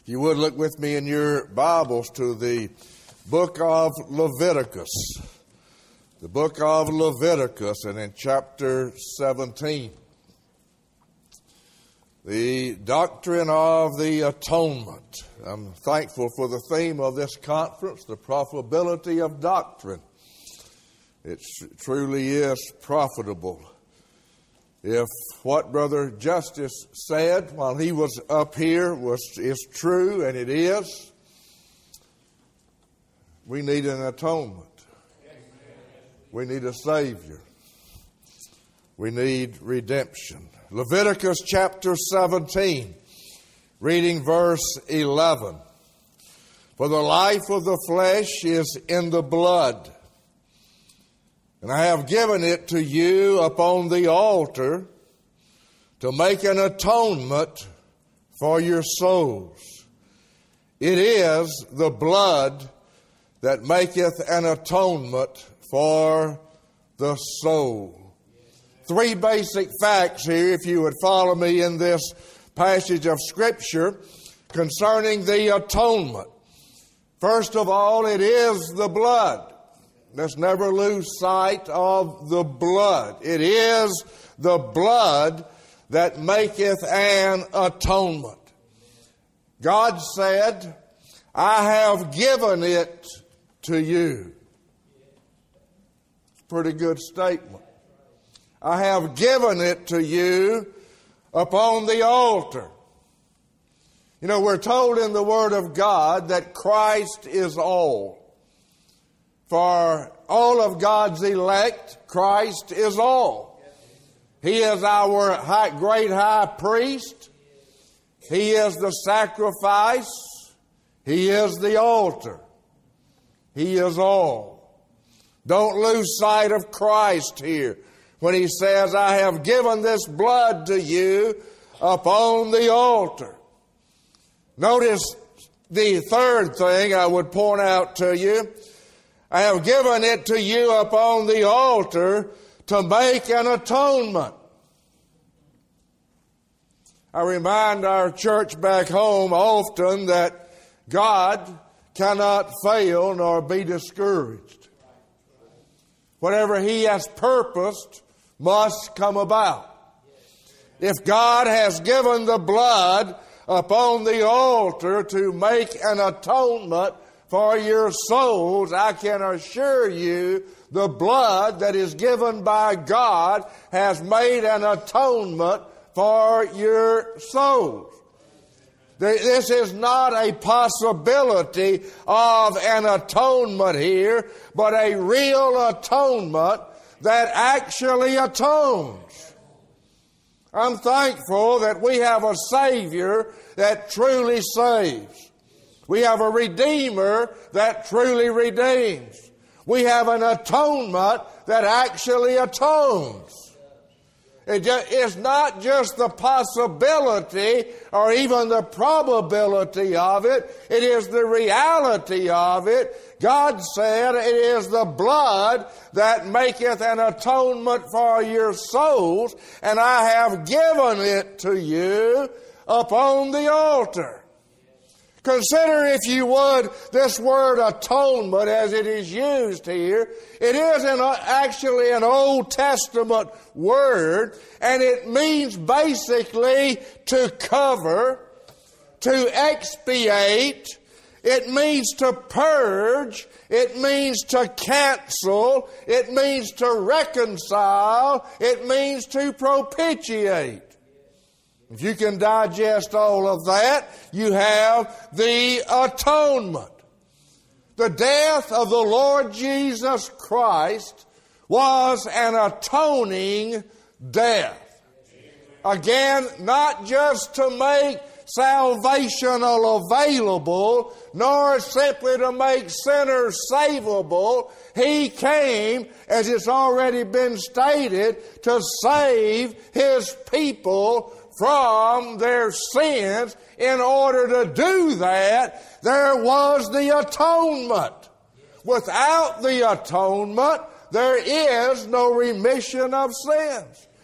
If you would look with me in your Bibles to the book of Leviticus. The book of Leviticus, and in chapter 17. The doctrine of the atonement. I'm thankful for the theme of this conference, the profitability of doctrine. It truly is profitable. If what Brother Justice said while he was up here is true, and it is, we need an atonement. We need a Savior. We need redemption. Leviticus chapter 17, reading verse 11. For the life of the flesh is in the blood, and I have given it to you upon the altar to make an atonement for your souls. It is the blood that maketh an atonement for the soul. Three basic facts here, if you would follow me in this passage of Scripture concerning the atonement. First of all, it is the blood. Let's never lose sight of the blood. It is the blood that maketh an atonement. God said, I have given it to you. It's a pretty good statement. I have given it to you upon the altar. You know, we're told in the Word of God that Christ is all. For all of God's elect, Christ is all. He is our great high priest. He is the sacrifice. He is the altar. He is all. Don't lose sight of Christ here when He says, I have given this blood to you upon the altar. Notice the third thing I would point out to you. I have given it to you upon the altar to make an atonement. I remind our church back home often that God cannot fail nor be discouraged. Whatever He has purposed must come about. If God has given the blood upon the altar to make an atonement for your souls, I can assure you the blood that is given by God has made an atonement for your souls. This is not a possibility of an atonement here, but a real atonement that actually atones. I'm thankful that we have a Savior that truly saves. We have a Redeemer that truly redeems. We have an atonement that actually atones. It's not just the possibility or even the probability of it. It is the reality of it. God said it is the blood that maketh an atonement for your souls, and I have given it to you upon the altar. Consider, if you would, this word atonement as it is used here. It is actually an Old Testament word, and it means basically to cover, to expiate. It means to purge. It means to cancel. It means to reconcile. It means to propitiate. If you can digest all of that, you have the atonement. The death of the Lord Jesus Christ was an atoning death. Again, not just to make salvation available, nor simply to make sinners savable. He came, as it's already been stated, to save His people from their sins. In order to do that, there was the atonement. Without the atonement, there is no remission of sins.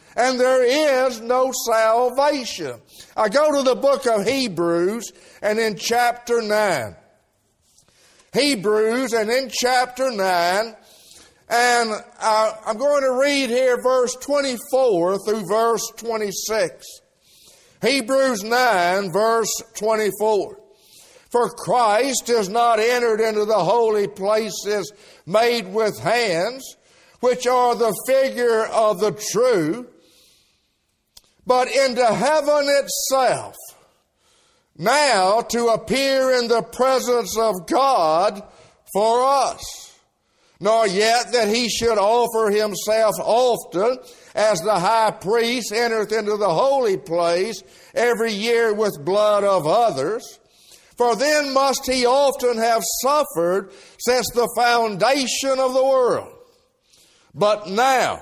and there is no salvation. I go to the book of Hebrews and in chapter 9. Hebrews and in chapter 9, and I'm going to read here verse 24 through verse 26. Hebrews 9 verse 24. For Christ is not entered into the holy places made with hands, which are the figure of the true, but into heaven itself, now to appear in the presence of God for us. Nor yet that he should offer himself often, as the high priest entereth into the holy place every year with blood of others. For then must he often have suffered since the foundation of the world. But now,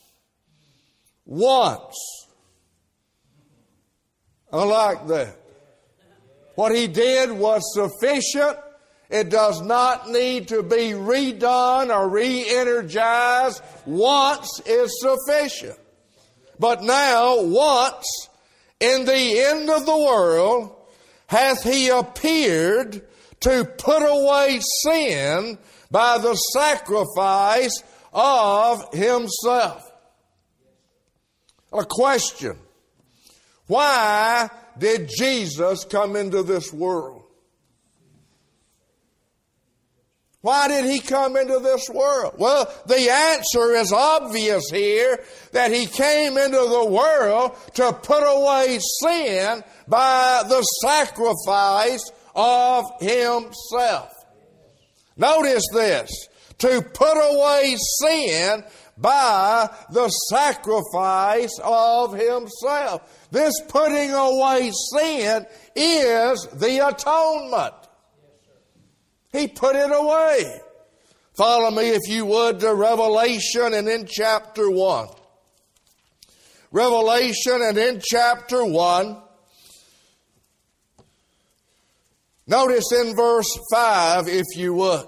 once, I like that. What he did was sufficient. It does not need to be redone or re-energized. Once is sufficient. But now, once, in the end of the world, hath he appeared to put away sin by the sacrifice of himself. A question. Why did Jesus come into this world? Why did he come into this world? Well, the answer is obvious here, that he came into the world to put away sin by the sacrifice of himself. Notice this, to put away sin by the sacrifice of himself. This putting away sin is the atonement. He put it away. Follow me, if you would, to Revelation and in chapter 1. Revelation and in chapter 1. Notice in verse 5, if you would.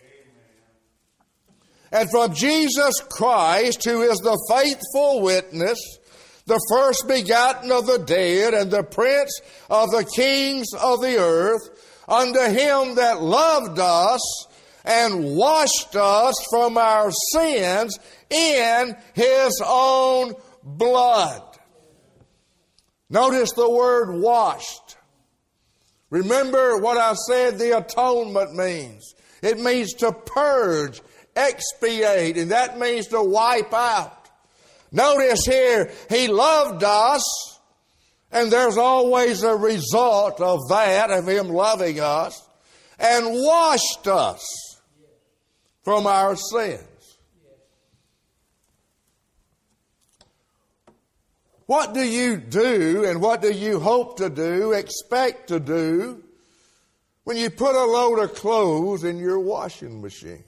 And from Jesus Christ, who is the faithful witness, the first begotten of the dead, and the prince of the kings of the earth, unto him that loved us and washed us from our sins in his own blood. Notice the word washed. Remember what I said the atonement means. It means to purge, expiate, and that means to wipe out. Notice here, he loved us, and there's always a result of that, of him loving us, and washed us from our sins. What do you do, and what do you hope to do, expect to do, when you put a load of clothes in your washing machine?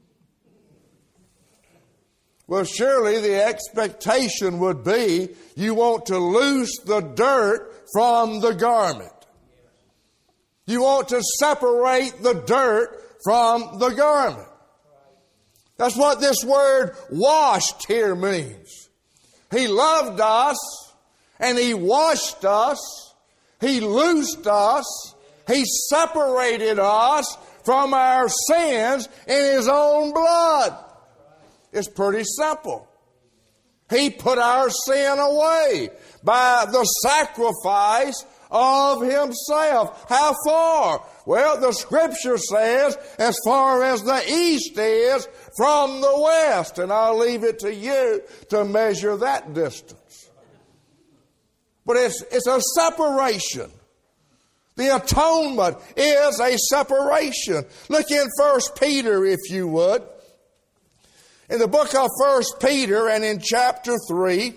Well, surely the expectation would be you want to loose the dirt from the garment. You want to separate the dirt from the garment. That's what this word washed here means. He loved us and he washed us. He loosed us. He separated us from our sins in his own blood. It's pretty simple. He put our sin away by the sacrifice of himself. How far? Well, the scripture says as far as the east is from the west. And I'll leave it to you to measure that distance. But it's a separation. The atonement is a separation. Look in 1 Peter, if you would. In the book of 1 Peter and in chapter 3,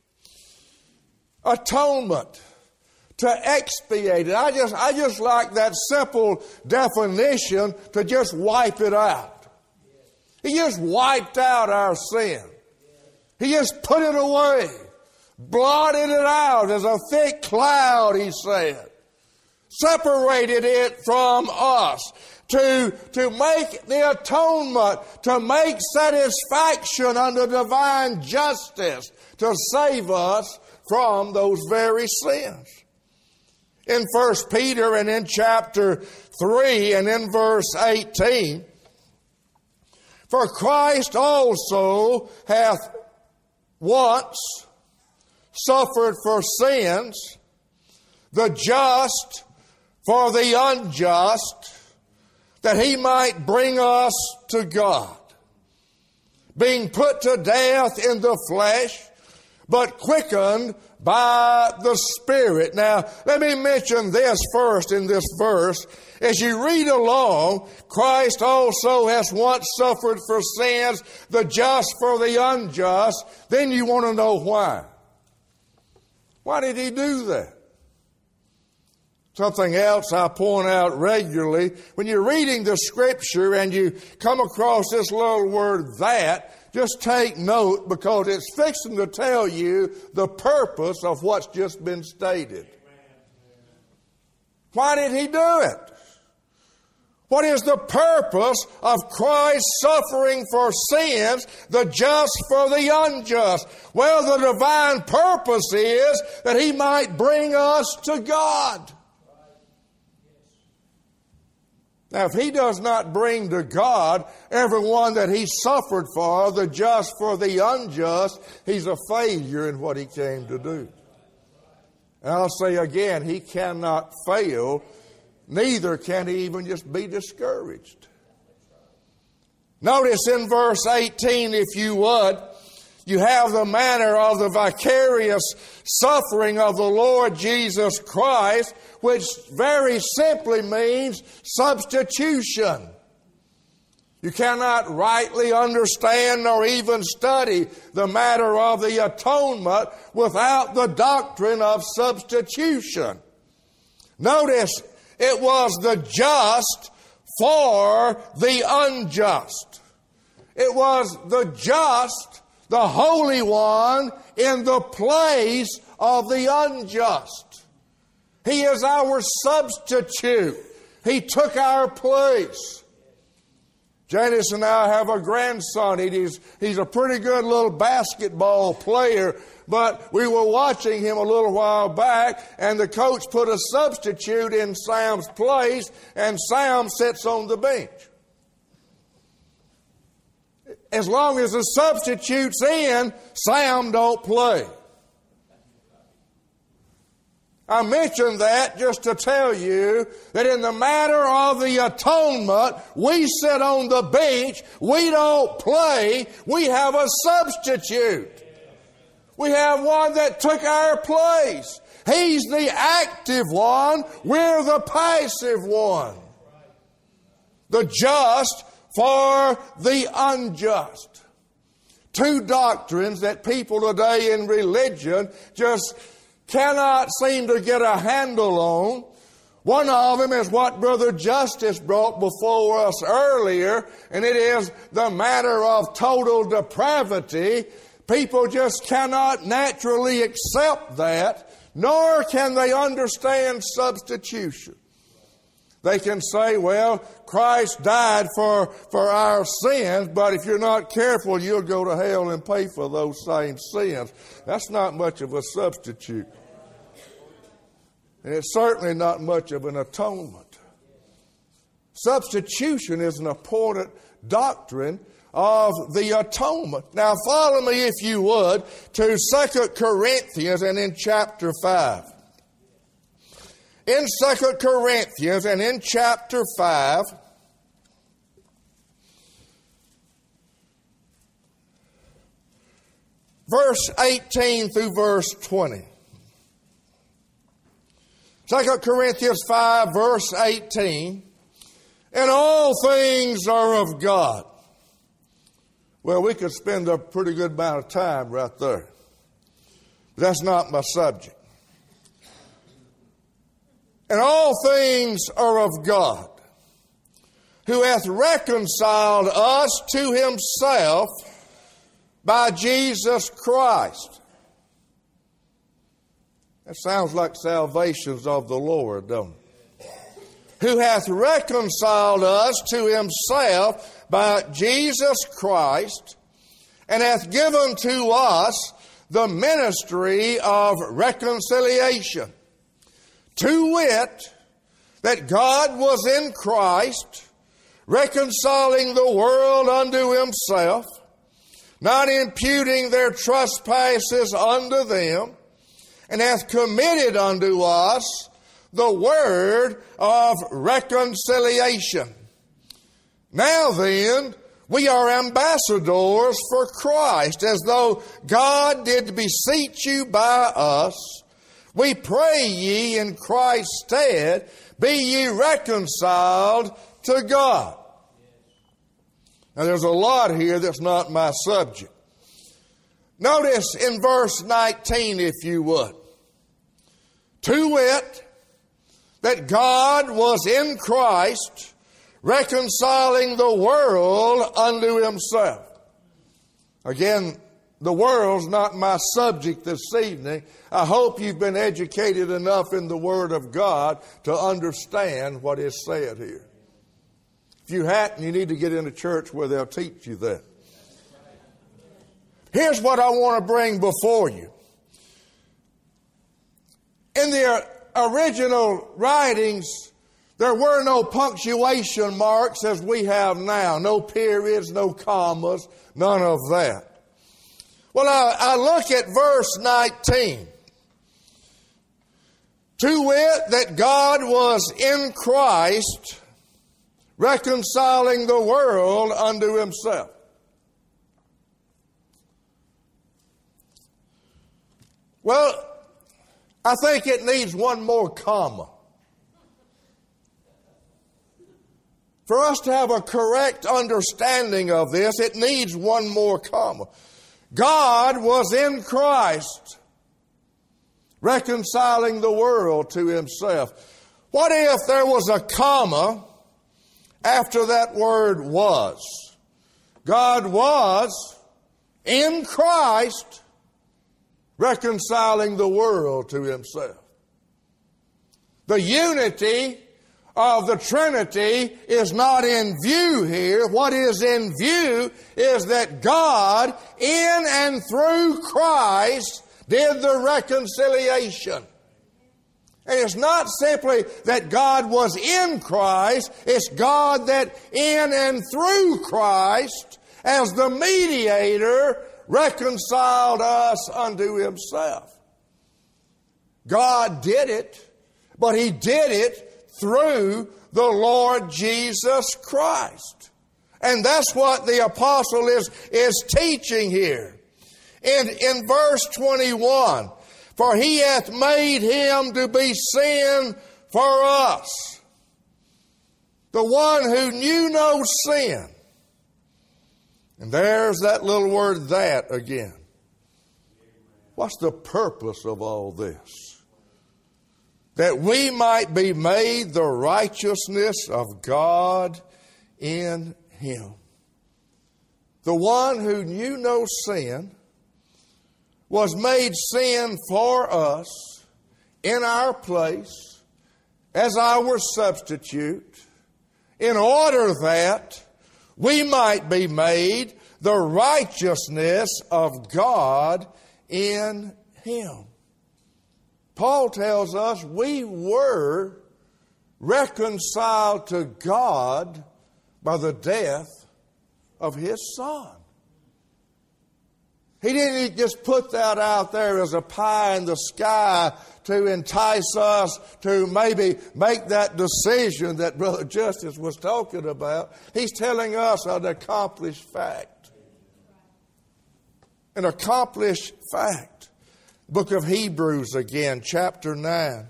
atonement, to expiate it. I just like that simple definition to just wipe it out. He just wiped out our sin. He just put it away, blotted it out as a thick cloud, he said. Separated it from us. To make the atonement, to make satisfaction under divine justice, to save us from those very sins. In 1 Peter and in chapter 3 and in verse 18, for Christ also hath once suffered for sins, the just for the unjust, that he might bring us to God, being put to death in the flesh, but quickened by the Spirit. Now, let me mention this first in this verse. As you read along, Christ also has once suffered for sins, the just for the unjust. Then you want to know why. Why did he do that? Something else I point out regularly, when you're reading the Scripture and you come across this little word "that," just take note, because it's fixing to tell you the purpose of what's just been stated. Why did he do it? What is the purpose of Christ suffering for sins, the just for the unjust? Well, the divine purpose is that he might bring us to God. Now, if he does not bring to God everyone that he suffered for, the just for the unjust, he's a failure in what he came to do. And I'll say again, he cannot fail, neither can he even just be discouraged. Notice in verse 18, if you would, you have the manner of the vicarious suffering of the Lord Jesus Christ, which very simply means substitution. You cannot rightly understand nor even study the matter of the atonement without the doctrine of substitution. Notice, it was the just for the unjust. It was the just, the Holy One, in the place of the unjust. He is our substitute. He took our place. Janice and I have a grandson. He's a pretty good little basketball player, but we were watching him a little while back, and the coach put a substitute in Sam's place, and Sam sits on the bench. As long as the substitute's in, Sam don't play. I mention that just to tell you that in the matter of the atonement, we sit on the bench, we don't play, we have a substitute. We have one that took our place. He's the active one, we're the passive one. The just for the unjust. Two doctrines that people today in religion just cannot seem to get a handle on. One of them is what Brother Justice brought before us earlier, and it is the matter of total depravity. People just cannot naturally accept that, nor can they understand substitution. They can say, well, Christ died for our sins, but if you're not careful, you'll go to hell and pay for those same sins. That's not much of a substitute. And it's certainly not much of an atonement. Substitution is an important doctrine of the atonement. Now follow me, if you would, to 2 Corinthians and in chapter 5. In 2 Corinthians and in chapter 5, verse 18 through verse 20. 2 Corinthians 5, verse 18, and all things are of God. Well, we could spend a pretty good amount of time right there. But that's not my subject. And all things are of God, who hath reconciled us to himself by Jesus Christ. That sounds like salvation's of the Lord, don't it? Who hath reconciled us to himself by Jesus Christ, and hath given to us the ministry of reconciliation. To wit, that God was in Christ, reconciling the world unto himself, not imputing their trespasses unto them, and hath committed unto us the word of reconciliation. Now then, we are ambassadors for Christ, as though God did beseech you by us. We pray ye in Christ's stead, be ye reconciled to God. Now there's a lot here that's not my subject. Notice in verse 19, if you would. To wit, that God was in Christ, reconciling the world unto himself. Again, the world's not my subject this evening. I hope you've been educated enough in the Word of God to understand what is said here. If you hadn't, you need to get in a church where they'll teach you that. Here's what I want to bring before you. In the original writings, there were no punctuation marks as we have now. No periods, no commas, none of that. Well, I look at verse 19. To wit, that God was in Christ, reconciling the world unto himself. Well, I think it needs one more comma. For us to have a correct understanding of this, it needs one more comma. God was in Christ, reconciling the world to himself. What if there was a comma after that word was? God was in Christ, reconciling the world to himself. The unity of the Trinity is not in view here. What is in view is that God, in and through Christ, did the reconciliation. And it's not simply that God was in Christ, it's God that in and through Christ, as the mediator, reconciled us unto himself. God did it, but he did it through the Lord Jesus Christ. And that's what the apostle is teaching here. In verse 21, for he hath made him to be sin for us, the one who knew no sin. And there's that little word that again. What's the purpose of all this? That we might be made the righteousness of God in him. The one who knew no sin was made sin for us in our place as our substitute, in order that we might be made the righteousness of God in him. Paul tells us we were reconciled to God by the death of his Son. He didn't just put that out there as a pie in the sky to entice us to maybe make that decision that Brother Justice was talking about. He's telling us an accomplished fact. An accomplished fact. Book of Hebrews again, chapter 9.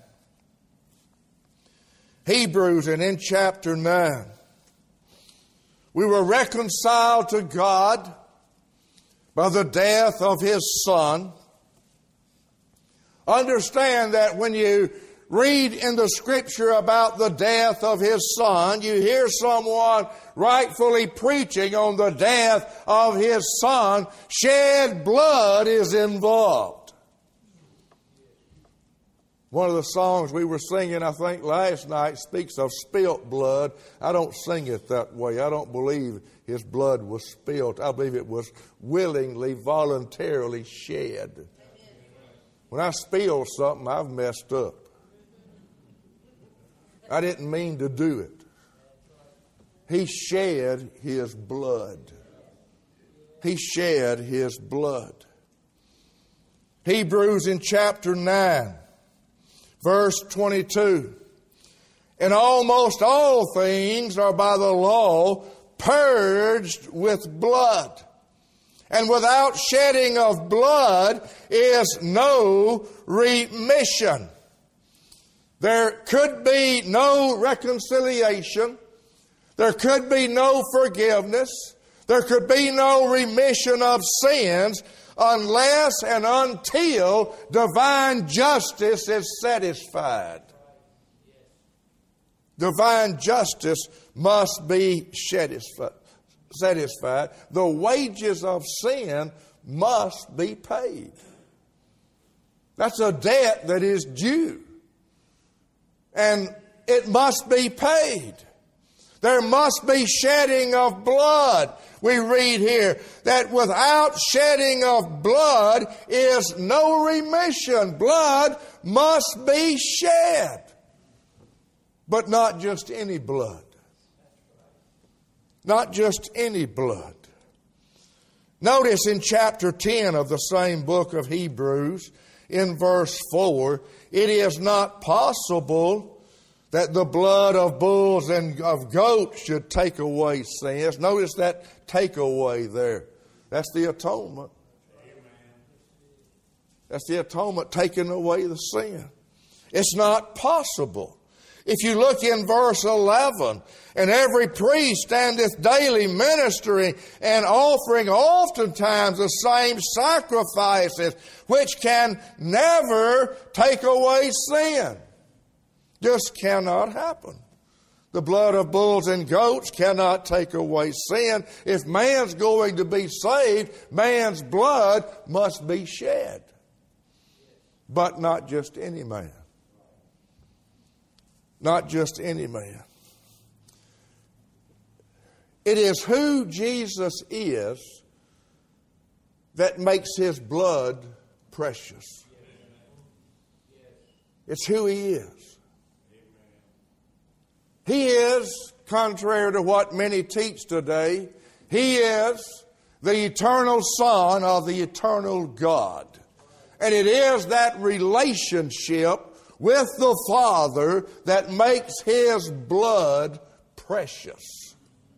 Hebrews, and in chapter 9, we were reconciled to God by the death of his Son. Understand that when you read in the Scripture about the death of his Son, you hear someone rightfully preaching on the death of his Son. Shed blood is involved. One of the songs we were singing, I think, last night speaks of spilt blood. I don't sing it that way. I don't believe his blood was spilt. I believe it was willingly, voluntarily shed. When I spill something, I've messed up. I didn't mean to do it. He shed his blood. He shed his blood. Hebrews in chapter 9. Verse 22, and almost all things are by the law purged with blood. And without shedding of blood is no remission. There could be no reconciliation. There could be no forgiveness. There could be no remission of sins unless and until divine justice is satisfied. Divine justice must be satisfied. The wages of sin must be paid. That's a debt that is due. And it must be paid. There must be shedding of blood. We read here that without shedding of blood is no remission. Blood must be shed. But not just any blood. Not just any blood. Notice in chapter 10 of the same book of Hebrews, in verse 4, it is not possible that the blood of bulls and of goats should take away sins. Notice that take away there. That's the atonement. That's the atonement, taking away the sin. It's not possible. If you look in verse 11, and every priest standeth daily ministering and offering oftentimes the same sacrifices, which can never take away sin. Just cannot happen. The blood of bulls and goats cannot take away sin. If man's going to be saved, man's blood must be shed. But not just any man. Not just any man. It is who Jesus is that makes his blood precious. It's who he is. He is, contrary to what many teach today, he is the eternal Son of the eternal God. And it is that relationship with the Father that makes his blood precious.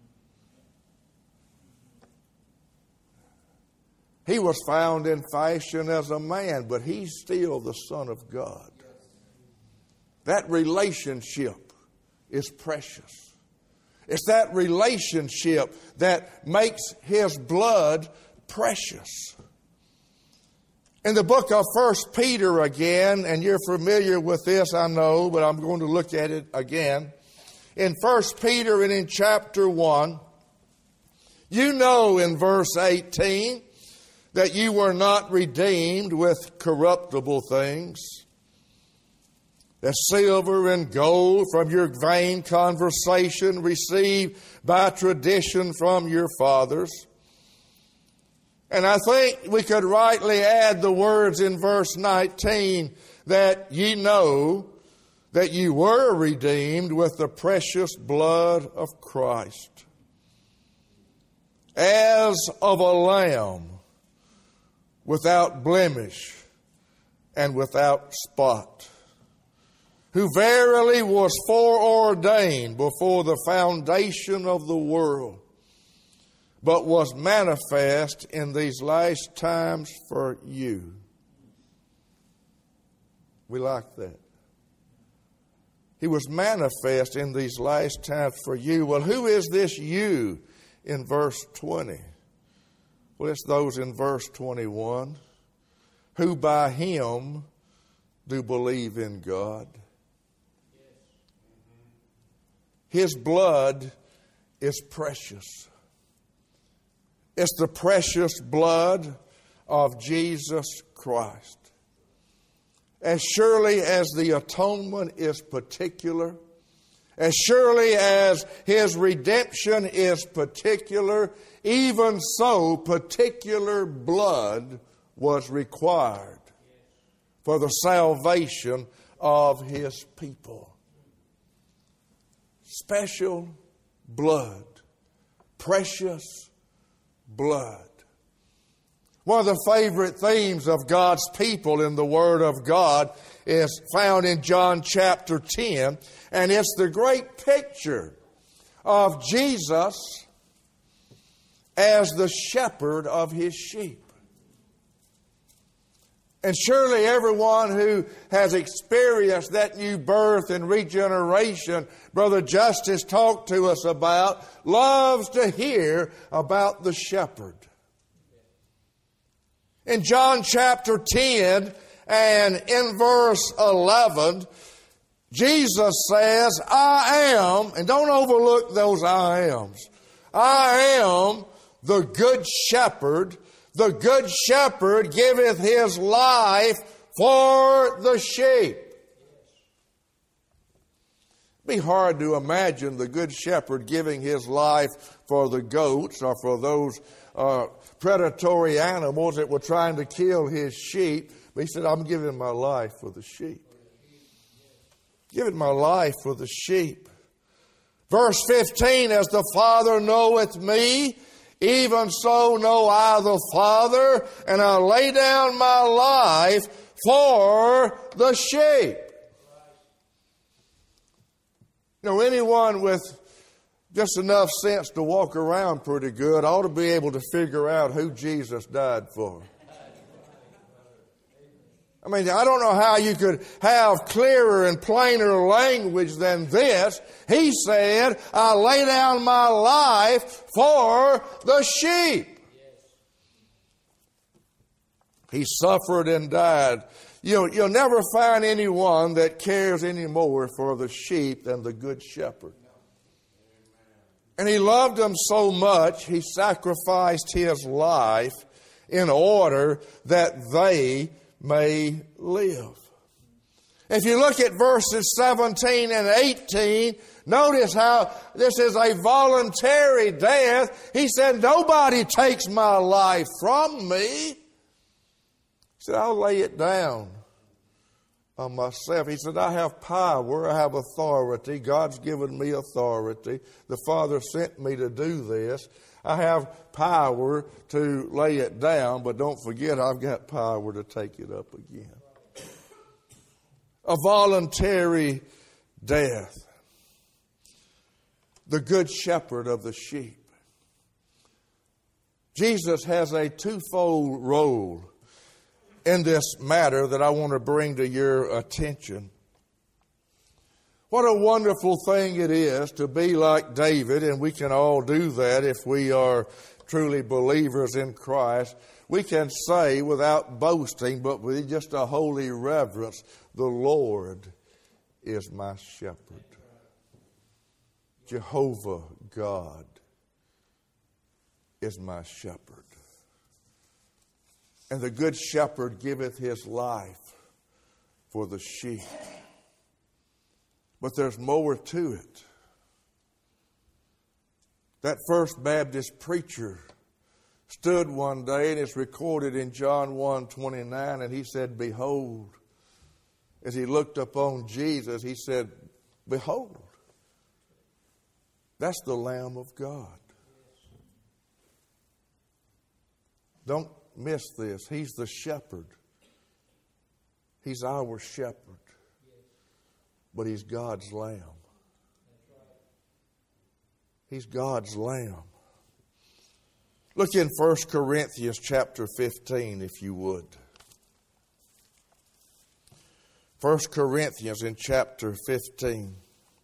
He was found in fashion as a man, but he's still the Son of God. That relationship is precious. It's that relationship that makes his blood precious. In the book of 1 Peter again, and you're familiar with this, I know, but I'm going to look at it again. In 1 Peter and in chapter 1, you know in verse 18 that you were not redeemed with corruptible things, as silver and gold from your vain conversation received by tradition from your fathers. And I think we could rightly add the words in verse 19 that ye know that you were redeemed with the precious blood of Christ, as of a lamb, without blemish and without spot, who verily was foreordained before the foundation of the world, but was manifest in these last times for you. We like that. He was manifest in these last times for you. Well, who is this you in verse 20? Well, it's those in verse 21 who by him do believe in God. His blood is precious. It's the precious blood of Jesus Christ. as surely as the atonement is particular, as surely as His redemption is particular, even so particular blood was required for the salvation of His people. Special blood, precious blood. One of the favorite themes of God's people in the Word of God is found in John chapter 10, and it's the great picture of Jesus as the shepherd of His sheep. And surely everyone who has experienced that new birth and regeneration Brother Justice talked to us about loves to hear about the shepherd. In John chapter 10 and in verse 11, Jesus says, I am, and don't overlook those I ams, I am the good shepherd. The good shepherd giveth his life for the sheep. It'd be hard to imagine the good shepherd giving his life for the goats or for those predatory animals that were trying to kill his sheep. But he said, I'm giving my life for the sheep. Giving my life for the sheep. Verse 15, as the Father knoweth me, even so know I the Father, and I lay down my life for the sheep. You know, anyone with just enough sense to walk around pretty good ought to be able to figure out who Jesus died for. I mean, I don't know how you could have clearer and plainer language than this. He said, I lay down my life for the sheep. He suffered and died. You'll never find anyone that cares any more for the sheep than the good shepherd. And he loved them so much, he sacrificed his life in order that they may live. If you look at verses 17 and 18, notice how this is a voluntary death. He said, nobody takes my life from me. He said, I'll lay it down on myself. He said, I have power, I have authority. God's given me authority. The Father sent me to do this. I have power to lay it down, but don't forget I've got power to take it up again. A voluntary death. The good shepherd of the sheep. Jesus has a twofold role in this matter that I want to bring to your attention. What a wonderful thing it is to be like David, and we can all do that if we are truly believers in Christ. We can say without boasting, but with just a holy reverence, the Lord is my shepherd. Jehovah God is my shepherd. And the good shepherd giveth his life for the sheep. But there's more to it. That First Baptist preacher stood one day, and it's recorded in John 1:29, and he said, behold, as he looked upon Jesus, he said, behold, that's the Lamb of God. Don't miss this. He's the shepherd. He's our shepherd. But he's God's lamb. He's God's lamb. Look in 1 Corinthians chapter 15, if you would. 1 Corinthians in chapter 15.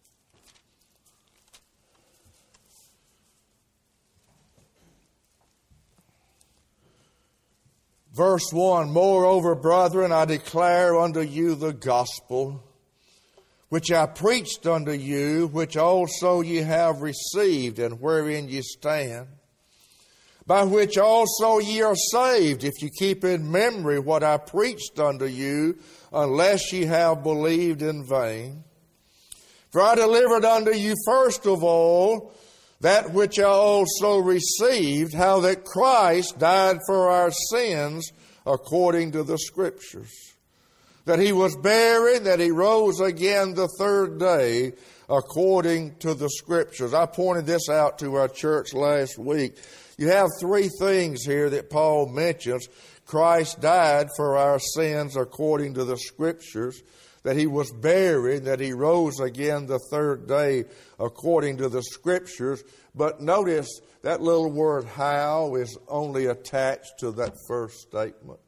Verse 1, moreover, brethren, I declare unto you the gospel, which I preached unto you, which also ye have received, and wherein ye stand, by which also ye are saved, if you keep in memory what I preached unto you, unless ye have believed in vain. For I delivered unto you first of all that which I also received, how that Christ died for our sins according to the Scriptures, that he was buried, that he rose again the third day according to the Scriptures. I pointed this out to our church last week. You have three things here that Paul mentions. Christ died for our sins according to the Scriptures, that he was buried, that he rose again the third day according to the Scriptures. But notice that little word how is only attached to that first statement.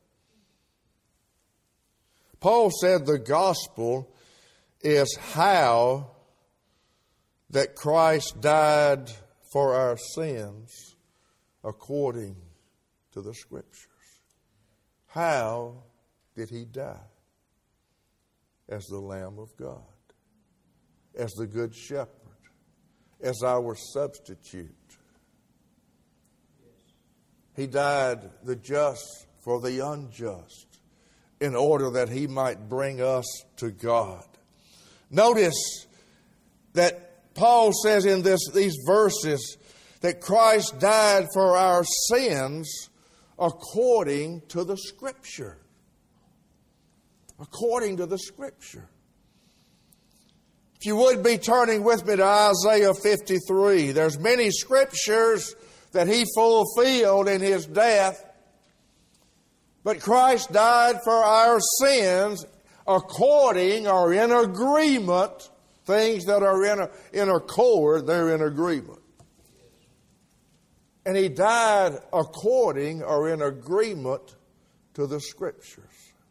Paul said the gospel is how that Christ died for our sins according to the Scriptures. How did he die? As the Lamb of God, as the Good Shepherd, as our substitute. He died the just for the unjust in order that he might bring us to God. Notice that Paul says in these verses that Christ died for our sins according to the Scripture. According to the Scripture. If you would be turning with me to Isaiah 53. There's many Scriptures that he fulfilled in his death. But Christ died for our sins according or in agreement. Things that are in accord, they're in agreement. And he died according or in agreement to the Scriptures.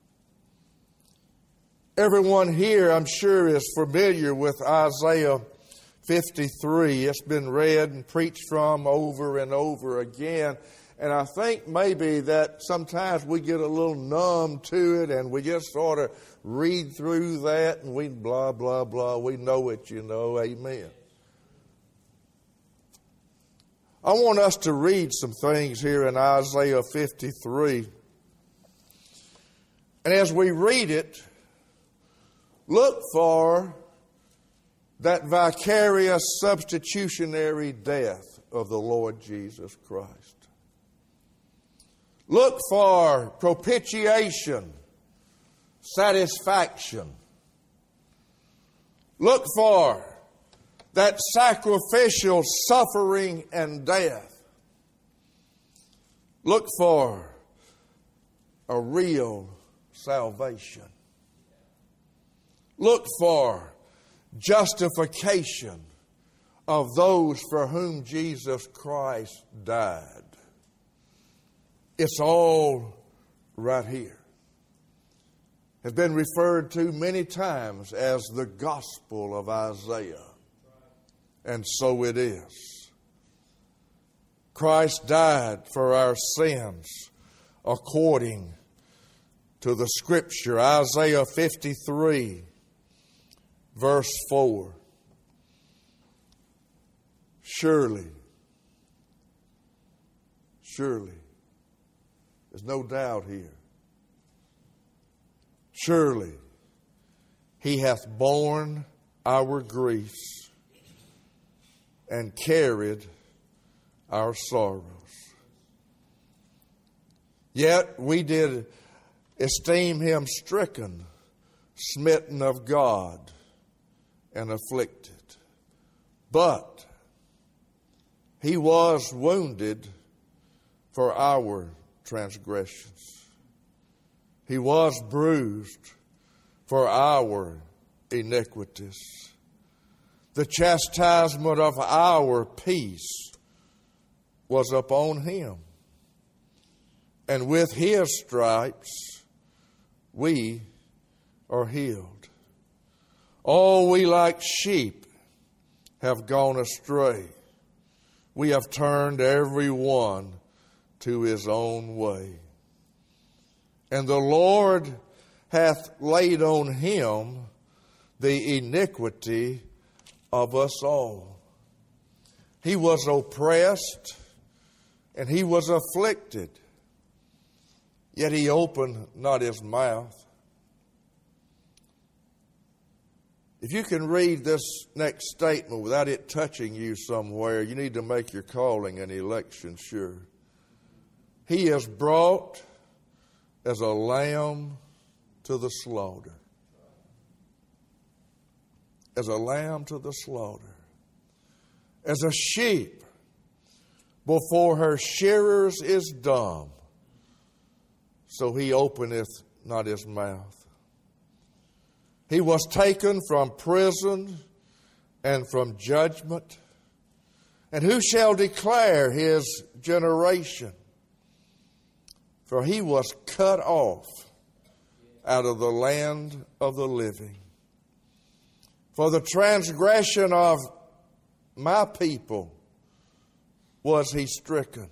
Everyone here, I'm sure, is familiar with Isaiah 53. It's been read and preached from over and over again. And I think maybe that sometimes we get a little numb to it and we just sort of read through that and we blah, blah, blah. We know it, you know. Amen. I want us to read some things here in Isaiah 53. And as we read it, look for that vicarious substitutionary death of the Lord Jesus Christ. Look for propitiation, satisfaction. Look for that sacrificial suffering and death. Look for a real salvation. Look for justification of those for whom Jesus Christ died. It's all right here. Has been referred to many times as the gospel of Isaiah. And so it is. Christ died for our sins according to the Scripture. Isaiah 53, verse 4. Surely, there's no doubt here. Surely, he hath borne our griefs and carried our sorrows. Yet we did esteem him stricken, smitten of God, and afflicted. But he was wounded for our transgressions. He was bruised for our iniquities. The chastisement of our peace was upon him. And with his stripes we are healed. All we like sheep have gone astray. We have turned every one to his own way. And the Lord hath laid on him the iniquity of us all. He was oppressed and he was afflicted, yet he opened not his mouth. If you can read this next statement without it touching you somewhere, you need to make your calling and election sure. He is brought as a lamb to the slaughter. As a lamb to the slaughter. As a sheep before her shearers is dumb, so he openeth not his mouth. He was taken from prison and from judgment. And who shall declare his generation? For he was cut off out of the land of the living. For the transgression of my people was he stricken.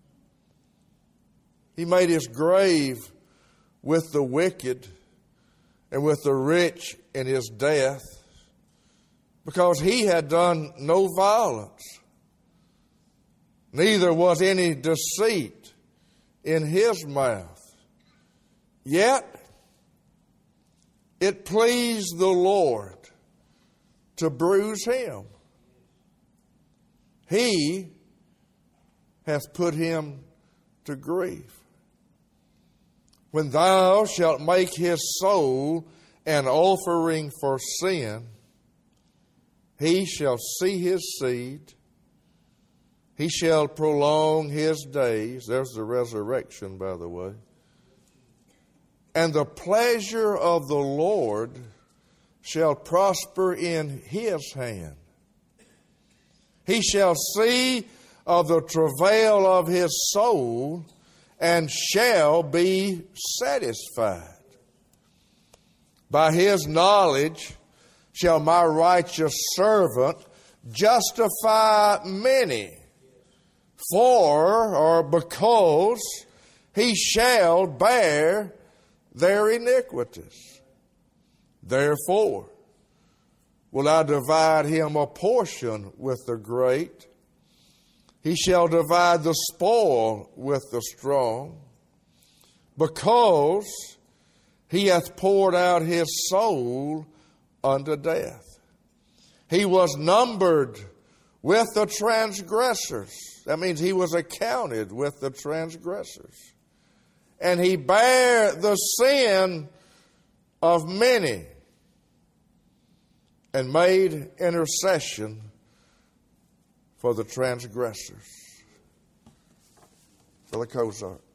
He made his grave with the wicked and with the rich in his death, because he had done no violence, neither was any deceit in his mouth. Yet it pleased the Lord to bruise him. He hath put him to grief. When thou shalt make his soul an offering for sin, he shall see his seed. He shall prolong his days. There's the resurrection, by the way. And the pleasure of the Lord shall prosper in his hand. He shall see of the travail of his soul, and shall be satisfied. By his knowledge shall my righteous servant justify many, for or because he shall bear their iniquities. Therefore will I divide him a portion with the great. He shall divide the spoil with the strong, because he hath poured out his soul unto death. He was numbered with the transgressors. That means he was accounted with the transgressors. And he bare the sin of many, and made intercession for the transgressors. Brother Kozar.